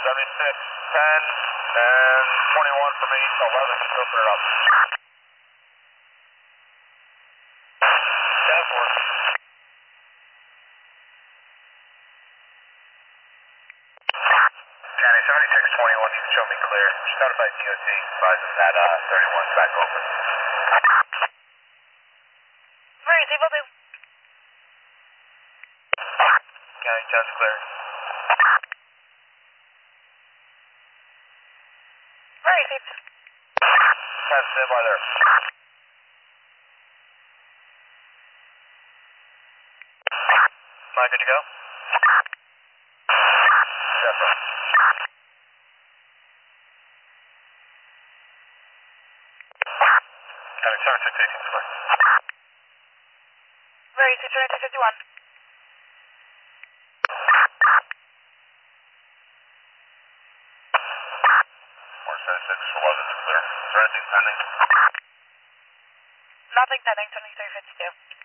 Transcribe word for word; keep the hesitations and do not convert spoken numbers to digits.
seventy-six, ten, and twenty-one for me, eleven, just open it up. ten four. County seventy-six twenty-one, you can show me clear. Just notified D O T, advising that uh, thirty-one's back open. Where is able to? County ten's clear. Where is it? ten, stand by there. Fine, good to go? Yes, sir. County seventy-six eighteen clear. Where is it? twenty-two fifty-one. four seventy-six eleven is clear. Is there anything pending? Nothing pending, twenty-three fifty-two.